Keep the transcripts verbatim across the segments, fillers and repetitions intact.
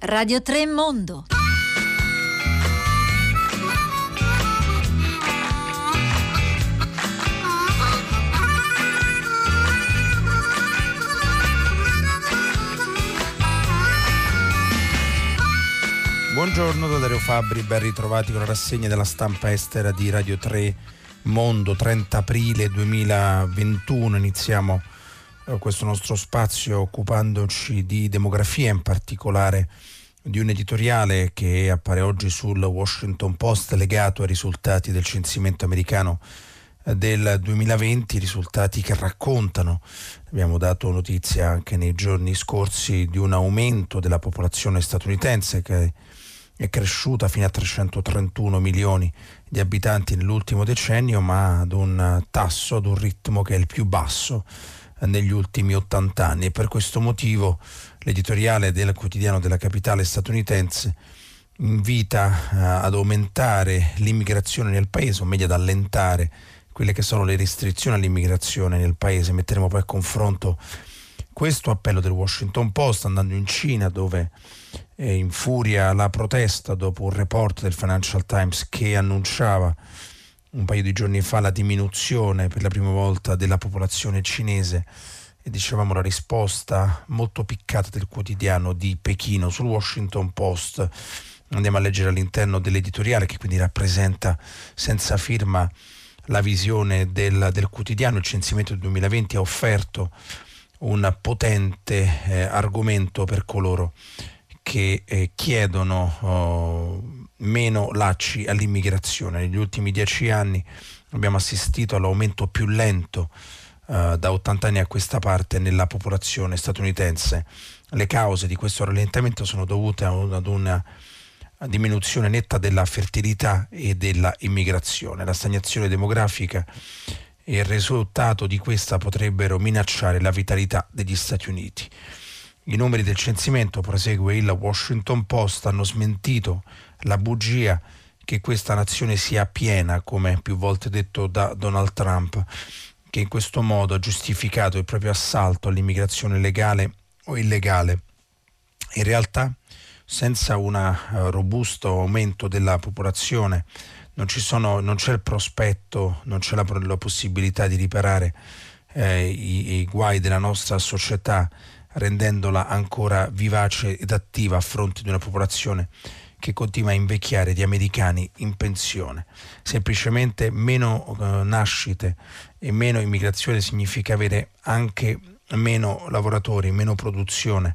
Radio tre Mondo. Buongiorno da Dario Fabbri, ben ritrovati con la rassegna della stampa estera di Radio tre Mondo, trenta aprile duemilaventuno. Iniziamo eh, questo nostro spazio occupandoci di demografia, in particolare di un editoriale che appare oggi sul Washington Post legato ai risultati del censimento americano eh, del duemilaventi, risultati che raccontano, abbiamo dato notizia anche nei giorni scorsi, di un aumento della popolazione statunitense che è cresciuta fino a trecentotrentuno milioni di abitanti nell'ultimo decennio, ma ad un tasso, ad un ritmo che è il più basso negli ultimi ottanta anni. E per questo motivo l'editoriale del quotidiano della capitale statunitense invita uh, ad aumentare l'immigrazione nel paese, o meglio ad allentare quelle che sono le restrizioni all'immigrazione nel paese. Metteremo poi a confronto questo appello del Washington Post andando in Cina, dove eh, infuria la protesta dopo un report del Financial Times che annunciava un paio di giorni fa la diminuzione per la prima volta della popolazione cinese, e dicevamo la risposta molto piccata del quotidiano di Pechino. Sul Washington Post andiamo a leggere all'interno dell'editoriale, che quindi rappresenta senza firma la visione del, del quotidiano. Il censimento del duemilaventi ha offerto un potente eh, argomento per coloro che eh, chiedono oh, meno lacci all'immigrazione. Negli ultimi dieci anni abbiamo assistito all'aumento più lento eh, da ottanta anni a questa parte nella popolazione statunitense. Le cause di questo rallentamento sono dovute a un, ad una diminuzione netta della fertilità e della immigrazione. La stagnazione demografica e il risultato di questa potrebbero minacciare la vitalità degli Stati Uniti. I numeri del censimento, prosegue il Washington Post, hanno smentito la bugia che questa nazione sia piena, come più volte detto da Donald Trump, che in questo modo ha giustificato il proprio assalto all'immigrazione legale o illegale. In realtà, senza un uh, robusto aumento della popolazione, non ci sono, non c'è il prospetto, non c'è la, la possibilità di riparare eh, i, i guai della nostra società, rendendola ancora vivace ed attiva a fronte di una popolazione che continua a invecchiare di americani in pensione. Semplicemente meno eh, nascite e meno immigrazione significa avere anche meno lavoratori, meno produzione,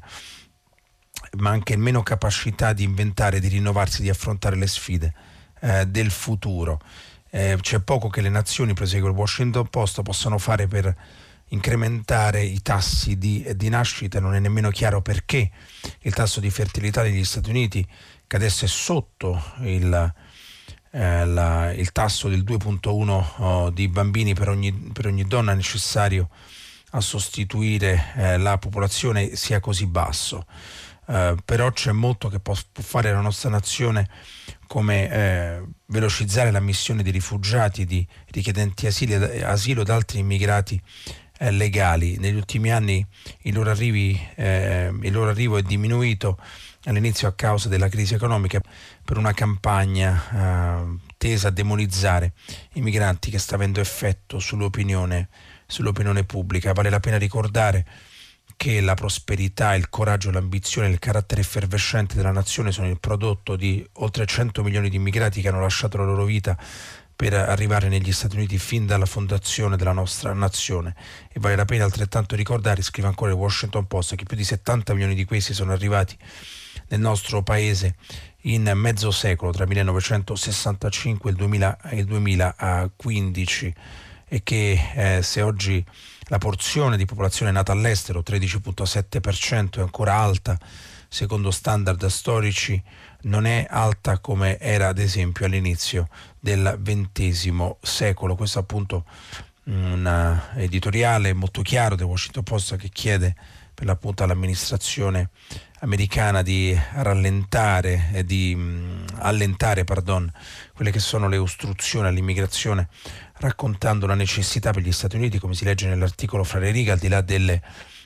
ma anche meno capacità di inventare, di rinnovarsi, di affrontare le sfide eh, del futuro. Eh, c'è poco che le nazioni, prosegue il Washington Post, possano fare per incrementare i tassi di, di nascita. Non è nemmeno chiaro perché il tasso di fertilità degli Stati Uniti cadesse sotto il, eh, la, il tasso del due virgola uno oh, di bambini per ogni, per ogni donna necessario a sostituire eh, la popolazione sia così basso. Uh, però c'è molto che può, può fare la nostra nazione, come eh, velocizzare l'ammissione di rifugiati, di richiedenti asilo, asilo ed altri immigrati eh, legali. Negli ultimi anni il loro, arrivi, eh, il loro arrivo è diminuito all'inizio a causa della crisi economica, per una campagna eh, tesa a demonizzare i migranti che sta avendo effetto sull'opinione, sull'opinione pubblica. Vale la pena ricordare che la prosperità, il coraggio, l'ambizione, il carattere effervescente della nazione sono il prodotto di oltre cento milioni di immigrati che hanno lasciato la loro vita per arrivare negli Stati Uniti fin dalla fondazione della nostra nazione. E vale la pena altrettanto ricordare, scrive ancora il Washington Post, che più di settanta milioni di questi sono arrivati nel nostro paese in mezzo secolo, tra millenovecentosessantacinque e il, duemila, e il duemilaquindici, e che eh, se oggi la porzione di popolazione nata all'estero, tredici virgola sette per cento, è ancora alta secondo standard storici, non è alta come era ad esempio all'inizio del ventesimo secolo. Questo appunto un editoriale molto chiaro del Washington Post, che chiede per l'appunto all'amministrazione americana di rallentare e di mh, allentare pardon, quelle che sono le ostruzioni all'immigrazione, raccontando la necessità per gli Stati Uniti, come si legge nell'articolo fra le righe, al di là delle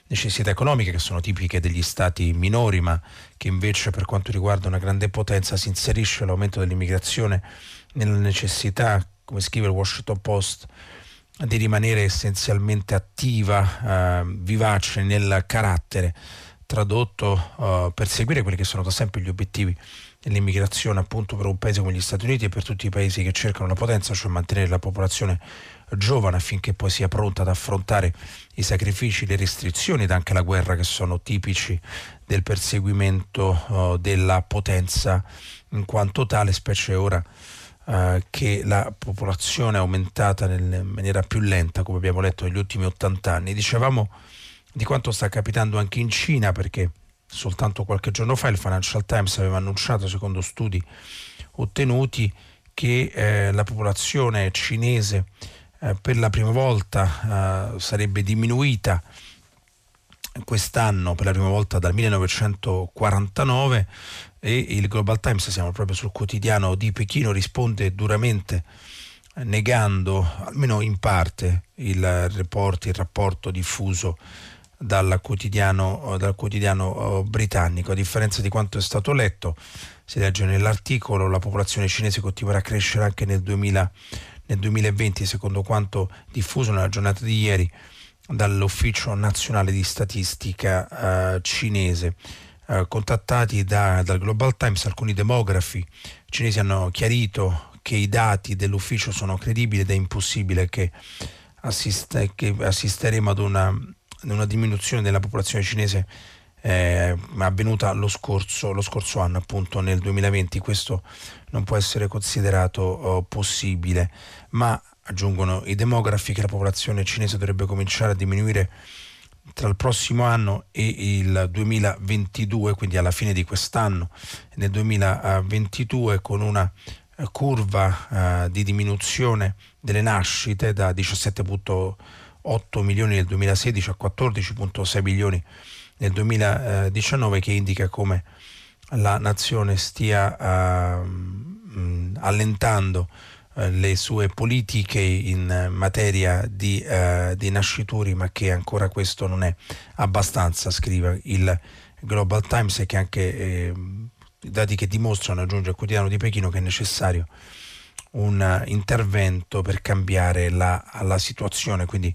necessità economiche che sono tipiche degli stati minori, ma che invece per quanto riguarda una grande potenza si inserisce l'aumento dell'immigrazione nella necessità, come scrive il Washington Post, di rimanere essenzialmente attiva, eh, vivace nel carattere, tradotto eh, per seguire quelli che sono da sempre gli obiettivi dell'immigrazione, appunto per un paese come gli Stati Uniti e per tutti i paesi che cercano la potenza, cioè mantenere la popolazione giovane affinché poi sia pronta ad affrontare i sacrifici, le restrizioni ed anche la guerra che sono tipici del perseguimento uh, della potenza in quanto tale, specie ora uh, che la popolazione è aumentata nel, in maniera più lenta, come abbiamo letto negli ultimi ottanta anni. Dicevamo di quanto sta capitando anche in Cina, perché soltanto qualche giorno fa il Financial Times aveva annunciato, secondo studi ottenuti, che eh, la popolazione cinese eh, per la prima volta eh, sarebbe diminuita quest'anno, per la prima volta dal millenovecentoquarantanove, e il Global Times, siamo proprio sul quotidiano di Pechino, risponde duramente negando, almeno in parte, il report, il rapporto diffuso dal quotidiano, dal quotidiano britannico. A differenza di quanto è stato letto, si legge nell'articolo, la popolazione cinese continuerà a crescere anche nel, duemila, nel duemilaventi, secondo quanto diffuso nella giornata di ieri dall'Ufficio Nazionale di Statistica eh, cinese. Eh, contattati da, dal Global Times, alcuni demografi cinesi hanno chiarito che i dati dell'ufficio sono credibili ed è impossibile che, assiste, che assisteremo ad una una diminuzione della popolazione cinese eh, avvenuta lo scorso, lo scorso anno, appunto nel duemilaventi. Questo non può essere considerato oh, possibile, ma aggiungono i demografi che la popolazione cinese dovrebbe cominciare a diminuire tra il prossimo anno e il duemilaventidue, quindi alla fine di quest'anno, nel duemilaventidue, con una eh, curva eh, di diminuzione delle nascite da diciassette virgola otto milioni nel duemilasedici a quattordici virgola sei milioni nel duemiladiciannove, che indica come la nazione stia uh, mh, allentando uh, le sue politiche in materia di, uh, di nascituri, ma che ancora questo non è abbastanza, scrive il Global Times, e che anche eh, i dati che dimostrano, aggiunge il quotidiano di Pechino, che è necessario un intervento per cambiare la, la situazione. Quindi,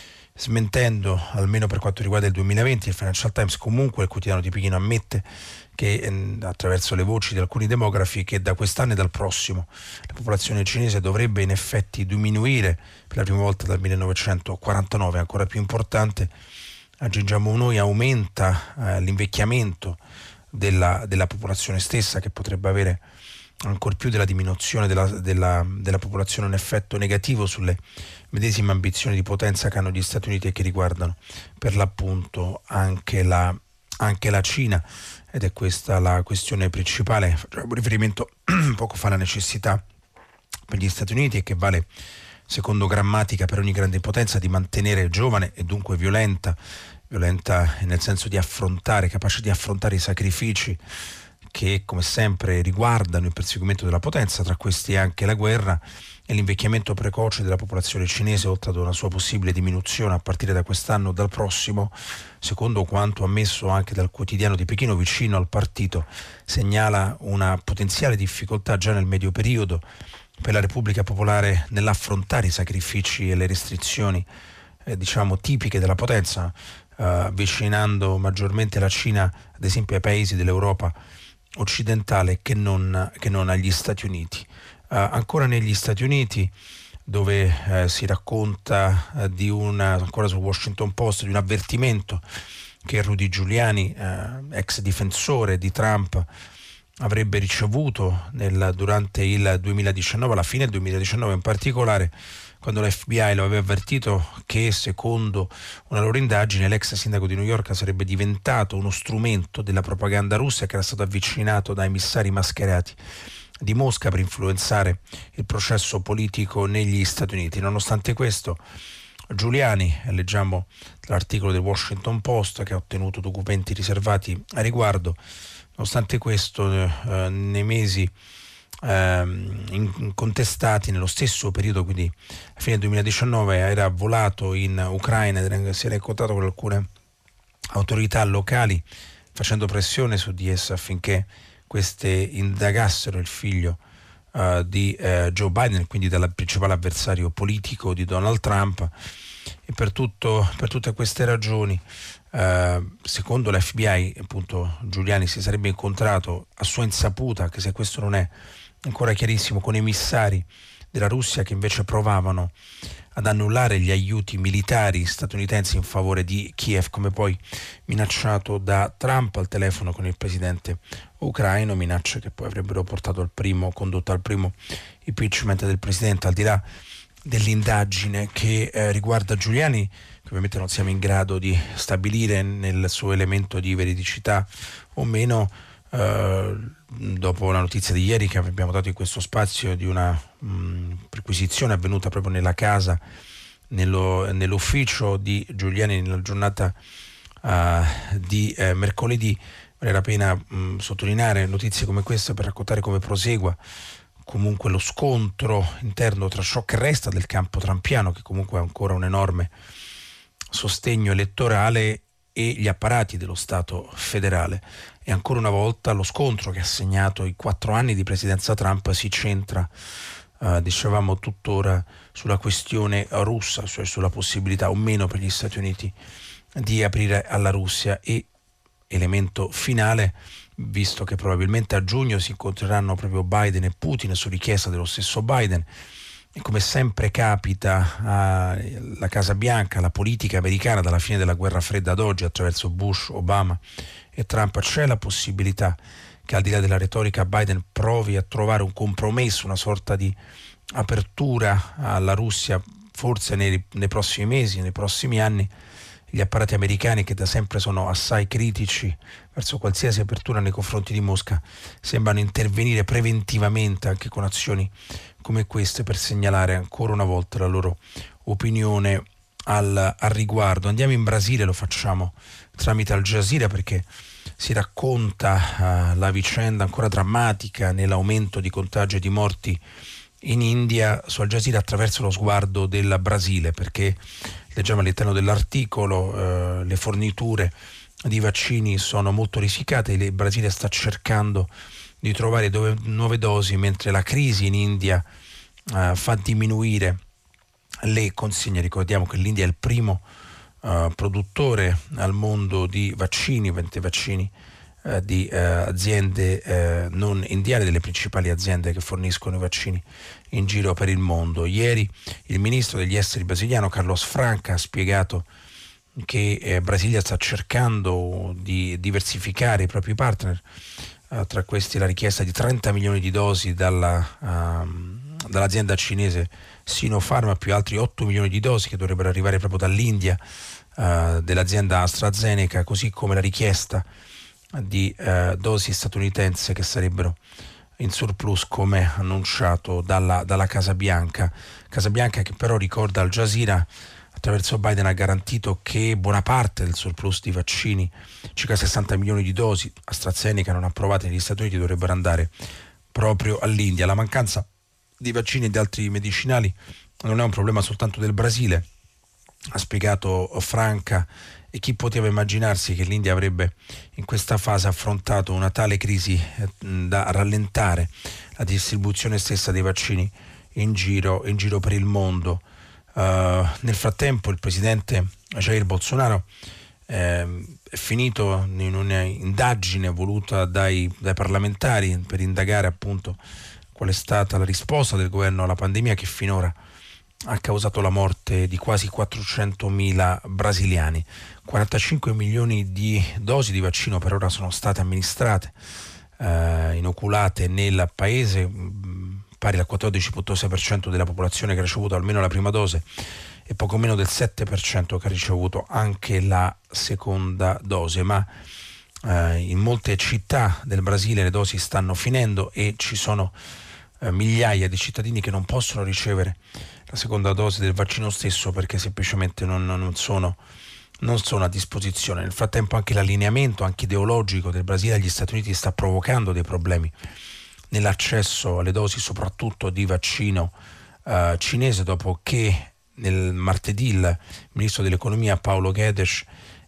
smentendo, almeno per quanto riguarda il duemilaventi, il Financial Times, comunque il quotidiano di Pechino ammette che eh, attraverso le voci di alcuni demografi, che da quest'anno e dal prossimo la popolazione cinese dovrebbe in effetti diminuire per la prima volta dal millenovecentoquarantanove. Ancora più importante, aggiungiamo noi, aumenta eh, l'invecchiamento della, della popolazione stessa, che potrebbe avere ancor più della diminuzione della, della, della popolazione un effetto negativo sulle medesime ambizioni di potenza che hanno gli Stati Uniti e che riguardano per l'appunto anche la, anche la Cina, ed è questa la questione principale. Facciamo riferimento poco fa alla necessità per gli Stati Uniti, e che vale secondo grammatica per ogni grande potenza, di mantenere giovane e dunque violenta, violenta nel senso di affrontare, capace di affrontare i sacrifici che come sempre riguardano il perseguimento della potenza, tra questi anche la guerra e l'invecchiamento precoce della popolazione cinese, oltre ad una sua possibile diminuzione a partire da quest'anno o dal prossimo, secondo quanto ammesso anche dal quotidiano di Pechino, vicino al partito, segnala una potenziale difficoltà già nel medio periodo per la Repubblica Popolare nell'affrontare i sacrifici e le restrizioni eh, diciamo tipiche della potenza, eh, avvicinando maggiormente la Cina ad esempio ai paesi dell'Europa occidentale che non, che non agli Stati Uniti. Uh, ancora negli Stati Uniti, dove eh, si racconta eh, di una, ancora sul Washington Post, di un avvertimento che Rudy Giuliani, eh, ex difensore di Trump, avrebbe ricevuto nel, durante il duemiladiciannove, alla fine del duemiladiciannove in particolare, quando l'F B I lo aveva avvertito che, secondo una loro indagine, l'ex sindaco di New York sarebbe diventato uno strumento della propaganda russa, che era stato avvicinato da emissari mascherati di Mosca per influenzare il processo politico negli Stati Uniti. Nonostante questo, Giuliani, leggiamo l'articolo del Washington Post che ha ottenuto documenti riservati a riguardo, nonostante questo eh, nei mesi contestati, nello stesso periodo, quindi a fine duemiladiciannove, era volato in Ucraina, si era incontrato con alcune autorità locali, facendo pressione su di esse affinché queste indagassero il figlio uh, di uh, Joe Biden, quindi dal principale avversario politico di Donald Trump. E per, tutto, per tutte queste ragioni, uh, secondo l'F B I, appunto, Giuliani si sarebbe incontrato a sua insaputa, anche se questo non è ancora chiarissimo, con emissari della Russia che invece provavano ad annullare gli aiuti militari statunitensi in favore di Kiev, come poi minacciato da Trump al telefono con il presidente ucraino, minacce che poi avrebbero portato al primo, condotto al primo impeachment del presidente. Al di là dell'indagine che eh, riguarda Giuliani, che ovviamente non siamo in grado di stabilire nel suo elemento di veridicità o meno, eh, dopo la notizia di ieri che abbiamo dato in questo spazio di una mh, perquisizione avvenuta proprio nella casa, nello, nell'ufficio di Giuliani nella giornata uh, di eh, mercoledì, vale la pena mh, sottolineare notizie come queste per raccontare come prosegua comunque lo scontro interno tra ciò che resta del campo trampiano, che comunque ha ancora un enorme sostegno elettorale, e gli apparati dello Stato federale. E ancora una volta lo scontro che ha segnato i quattro anni di presidenza Trump si centra, eh, dicevamo tuttora, sulla questione russa, cioè sulla possibilità o meno per gli Stati Uniti di aprire alla Russia. E elemento finale, visto che probabilmente a giugno si incontreranno proprio Biden e Putin su richiesta dello stesso Biden, e come sempre capita alla Casa Bianca, la politica americana dalla fine della guerra fredda ad oggi, attraverso Bush, Obama e Trump, c'è la possibilità che al di là della retorica Biden provi a trovare un compromesso, una sorta di apertura alla Russia, forse nei, nei prossimi mesi, nei prossimi anni. Gli apparati americani, che da sempre sono assai critici verso qualsiasi apertura nei confronti di Mosca, sembrano intervenire preventivamente anche con azioni come queste per segnalare ancora una volta la loro opinione al, al riguardo. Andiamo in Brasile, lo facciamo tramite Al Jazeera, perché si racconta uh, la vicenda ancora drammatica nell'aumento di contagi e di morti in India su Al Jazeera attraverso lo sguardo del Brasile, perché leggiamo all'interno dell'articolo eh, le forniture di vaccini sono molto risicate, il Brasile sta cercando di trovare dove, nuove dosi, mentre la crisi in India eh, fa diminuire le consegne. Ricordiamo che l'India è il primo eh, produttore al mondo di vaccini, venti vaccini eh, di eh, aziende eh, non indiane, delle principali aziende che forniscono i vaccini in giro per il mondo. Ieri il ministro degli esteri brasiliano Carlos Franca ha spiegato che eh, Brasilia sta cercando di diversificare i propri partner, eh, tra questi la richiesta di trenta milioni di dosi dalla, uh, dall'azienda cinese Sinopharm, più altri otto milioni di dosi che dovrebbero arrivare proprio dall'India, uh, dell'azienda AstraZeneca, così come la richiesta di uh, dosi statunitense che sarebbero in surplus, come annunciato dalla, dalla Casa Bianca. Casa Bianca che però, ricorda Al Jazeera, attraverso Biden ha garantito che buona parte del surplus di vaccini, circa sessanta milioni di dosi AstraZeneca non approvate negli Stati Uniti, dovrebbero andare proprio all'India. La mancanza di vaccini e di altri medicinali non è un problema soltanto del Brasile, ha spiegato Franca, e chi poteva immaginarsi che l'India avrebbe in questa fase affrontato una tale crisi eh, da rallentare la distribuzione stessa dei vaccini in giro, in giro per il mondo. Uh, nel frattempo il presidente Jair Bolsonaro eh, è finito in un'indagine voluta dai, dai parlamentari per indagare appunto qual è stata la risposta del governo alla pandemia, che finora ha causato la morte di quasi quattrocentomila brasiliani. quarantacinque milioni di dosi di vaccino per ora sono state amministrate, eh, inoculate nel paese, mh, pari al quattordici virgola sei per cento della popolazione che ha ricevuto almeno la prima dose e poco meno del sette per cento che ha ricevuto anche la seconda dose. Ma eh, in molte città del Brasile le dosi stanno finendo e ci sono eh, migliaia di cittadini che non possono ricevere la seconda dose del vaccino stesso perché semplicemente non, non, sono, non sono a disposizione. Nel frattempo anche l'allineamento anche ideologico del Brasile agli Stati Uniti sta provocando dei problemi nell'accesso alle dosi, soprattutto di vaccino eh, cinese, dopo che nel martedì il ministro dell'economia Paulo Guedes è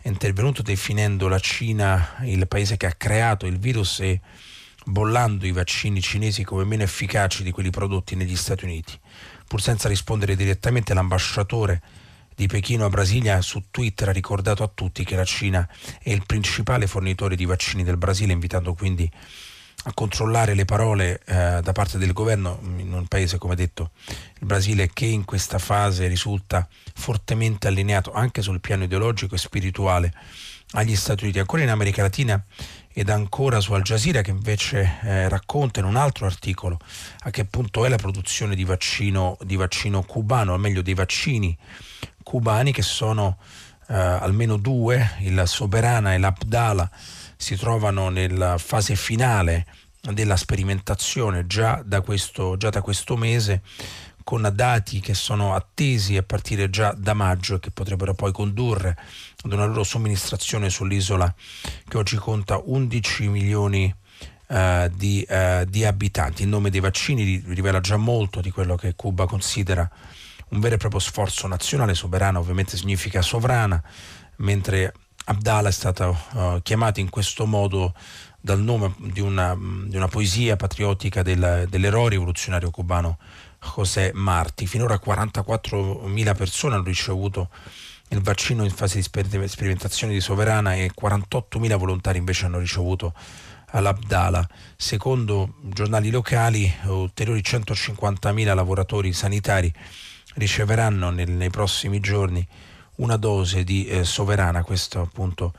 è intervenuto definendo la Cina il paese che ha creato il virus e bollando i vaccini cinesi come meno efficaci di quelli prodotti negli Stati Uniti. Pur senza rispondere direttamente, l'ambasciatore di Pechino a Brasilia su Twitter ha ricordato a tutti che la Cina è il principale fornitore di vaccini del Brasile, invitando quindi a controllare le parole eh, da parte del governo in un paese, come detto, il Brasile, che in questa fase risulta fortemente allineato anche sul piano ideologico e spirituale agli Stati Uniti. Ancora in America Latina ed ancora su Al Jazeera, che invece eh, racconta in un altro articolo a che punto è la produzione di vaccino, di vaccino cubano, o meglio dei vaccini cubani, che sono eh, almeno due, il Soberana e l'Abdala, si trovano nella fase finale della sperimentazione già da questo, già da questo mese, con dati che sono attesi a partire già da maggio e che potrebbero poi condurre ad una loro somministrazione sull'isola che oggi conta undici milioni uh, di, uh, di abitanti. Il nome dei vaccini rivela già molto di quello che Cuba considera un vero e proprio sforzo nazionale. Soberana ovviamente significa sovrana, mentre Abdala è stata uh, chiamata in questo modo dal nome di una, di una poesia patriottica del, dell'eroe rivoluzionario cubano José Martí. Finora quarantaquattromila persone hanno ricevuto il vaccino in fase di sper- sperimentazione di Soberana e quarantottomila volontari invece hanno ricevuto l'Abdala. Secondo giornali locali, ulteriori centocinquantamila lavoratori sanitari riceveranno nel, nei prossimi giorni una dose di eh, Soberana. Questo appunto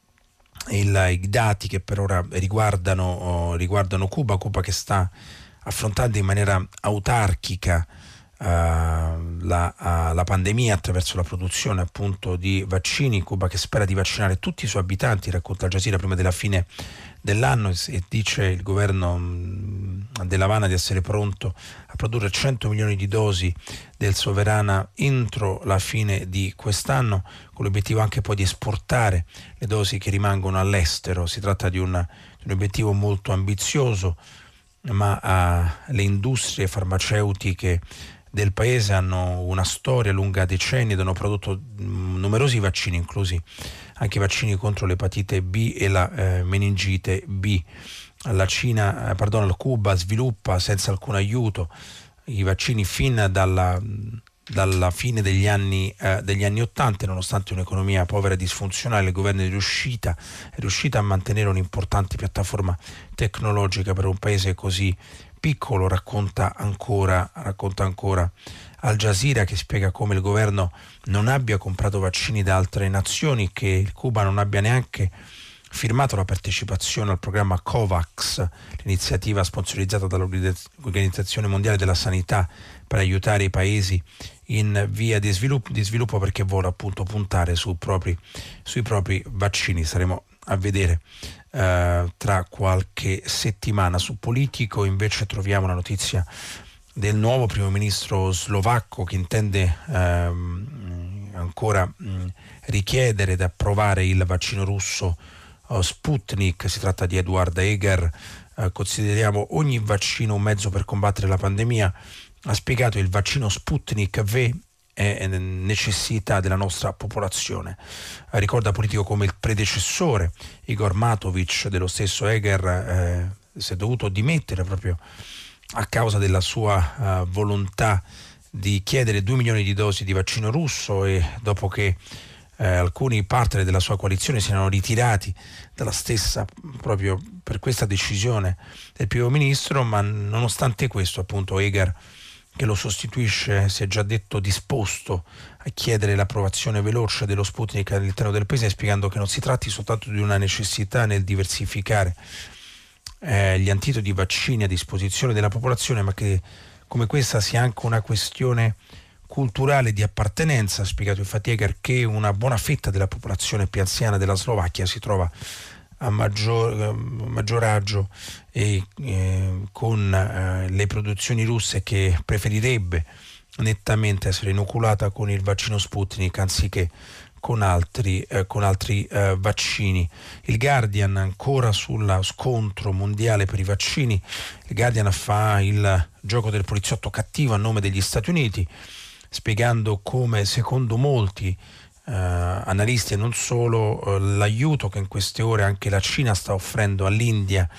il, i dati che per ora riguardano, oh, riguardano Cuba, Cuba che sta affrontando in maniera autarchica uh, la, uh, la pandemia attraverso la produzione appunto di vaccini. Cuba che spera di vaccinare tutti i suoi abitanti, racconta Al Jazeera, prima della fine dell'anno, e dice il governo mh, dell'Havana di essere pronto a produrre cento milioni di dosi del Soberana entro la fine di quest'anno, con l'obiettivo anche poi di esportare le dosi che rimangono all'estero. Si tratta di un, di un obiettivo molto ambizioso, ma uh, le industrie farmaceutiche del paese hanno una storia lunga decenni ed hanno prodotto mh, numerosi vaccini, inclusi anche vaccini contro l'epatite B e la eh, meningite B. La Cina, eh, pardon, la Cuba sviluppa senza alcun aiuto i vaccini fin dalla, dalla fine degli anni, eh, degli anni ottanta, nonostante un'economia povera e disfunzionale. Il governo è riuscita, è riuscita a mantenere un'importante piattaforma tecnologica per un paese così piccolo, racconta ancora, racconta ancora Al Jazeera, che spiega come il governo non abbia comprato vaccini da altre nazioni, che il Cuba non abbia neanche firmato la partecipazione al programma COVAX, l'iniziativa sponsorizzata dall'Organizzazione Mondiale della Sanità per aiutare i paesi in via di sviluppo, di sviluppo perché vuole appunto puntare su propri, sui propri vaccini. Saremo a vedere eh, tra qualche settimana. Su Politico invece troviamo la notizia del nuovo primo ministro slovacco che intende ehm, ancora mh, richiedere ed approvare il vaccino russo uh, Sputnik. Si tratta di Eduard Heger. Uh, consideriamo ogni vaccino un mezzo per combattere la pandemia. Ha spiegato: il vaccino Sputnik V è necessità della nostra popolazione. Uh, ricorda Politico come il predecessore Igor Matovic dello stesso Heger eh, si è dovuto dimettere proprio a causa della sua uh, volontà di chiedere due milioni di dosi di vaccino russo, e dopo che eh, alcuni partner della sua coalizione si erano ritirati dalla stessa proprio per questa decisione del primo ministro. Ma nonostante questo, appunto, Heger, che lo sostituisce, si è già detto disposto a chiedere l'approvazione veloce dello Sputnik all'interno del paese, spiegando che non si tratti soltanto di una necessità nel diversificare Eh, gli antidoti vaccini a disposizione della popolazione, ma che come questa sia anche una questione culturale di appartenenza. Ha spiegato infatti Heger che una buona fetta della popolazione più anziana della Slovacchia si trova a maggior, eh, maggior agio e eh, con eh, le produzioni russe, che preferirebbe nettamente essere inoculata con il vaccino Sputnik anziché con altri, eh, con altri eh, vaccini. Il Guardian, ancora sullo scontro mondiale per i vaccini, il Guardian fa il gioco del poliziotto cattivo a nome degli Stati Uniti, spiegando come secondo molti eh, analisti e non solo, eh, l'aiuto che in queste ore anche la Cina sta offrendo all'India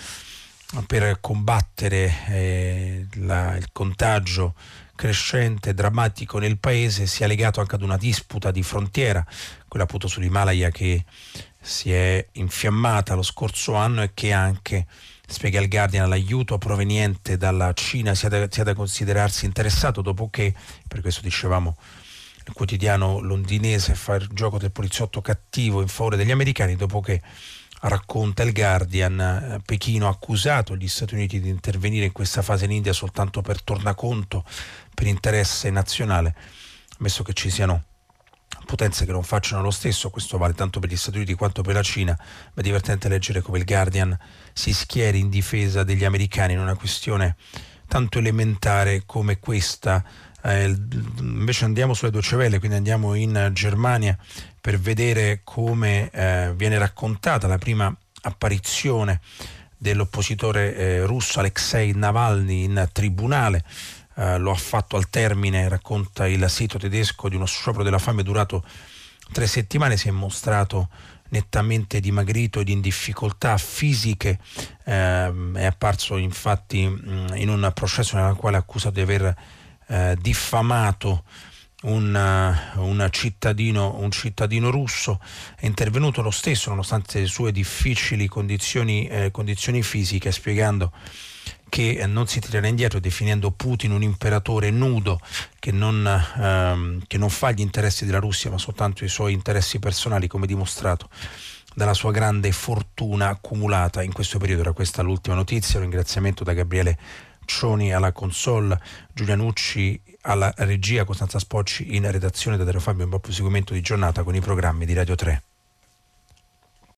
per combattere eh, la, il contagio crescente, drammatico nel paese, sia legato anche ad una disputa di frontiera, quella appunto sull'Himalaya, che si è infiammata lo scorso anno e che anche, spiega il Guardian, l'aiuto proveniente dalla Cina sia da, sia da considerarsi interessato, dopo che, per questo dicevamo, il quotidiano londinese fa il gioco del poliziotto cattivo in favore degli americani, dopo che, racconta il Guardian, Pechino ha accusato gli Stati Uniti di intervenire in questa fase in India soltanto per tornaconto, per interesse nazionale, ammesso che ci siano potenze che non facciano lo stesso. Questo vale tanto per gli Stati Uniti quanto per la Cina, ma è divertente leggere come il Guardian si schieri in difesa degli americani in una questione tanto elementare come questa. Eh, invece andiamo sulle Deutsche Welle, quindi andiamo in Germania per vedere come eh, viene raccontata la prima apparizione dell'oppositore eh, russo Alexei Navalny in tribunale. Eh, lo ha fatto al termine, racconta il sito tedesco, di uno sciopero della fame durato tre settimane. Si è mostrato nettamente dimagrito ed in difficoltà fisiche, eh, è apparso infatti mh, in un processo nel quale è accusato di aver eh, diffamato un, uh, un, cittadino, un cittadino russo. È intervenuto lo stesso nonostante le sue difficili condizioni, eh, condizioni fisiche, spiegando che non si tirerà indietro, definendo Putin un imperatore nudo che non, ehm, che non fa gli interessi della Russia ma soltanto i suoi interessi personali, come dimostrato dalla sua grande fortuna accumulata in questo periodo. Era questa l'ultima notizia. Un ringraziamento da Gabriele Cioni alla console, Giulia Nucci alla regia, Costanza Spocci in redazione, da Dario Fabio. Un buon proseguimento di giornata con i programmi di Radio tre.